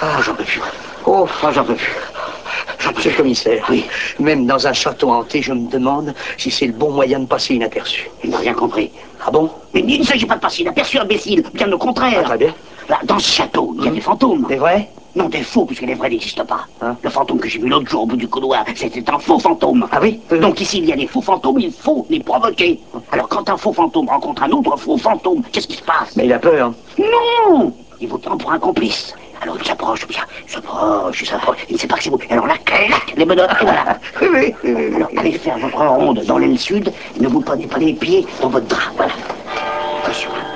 Ah, j'en peux plus. Oh, J'en peux plus. Monsieur le commissaire, Oui. Même dans un château hanté, je me demande si c'est le bon moyen de passer inaperçu. Il n'a rien compris. Ah bon? Mais il ne s'agit pas de passer inaperçu, imbécile. Bien au contraire. Ah, très bien. Là, dans ce château, il y a des fantômes. C'est vrai? Non, des faux, puisque les vrais n'existent pas. Hein? Le fantôme que j'ai vu l'autre jour au bout du couloir, c'était un faux fantôme. Ah oui? Donc ici, il y a des faux fantômes, il faut les provoquer. Alors quand un faux fantôme rencontre un autre faux fantôme, qu'est-ce qui se passe? Mais il a peur. Non! Il vous prend pour un complice. Alors il s'approche, il s'approche, il ne sait pas que c'est vous. Alors là, clac, les menottes, et voilà. Alors allez faire votre ronde dans l'aile sud, et ne vous prenez pas les pieds dans votre drap, voilà. Attention.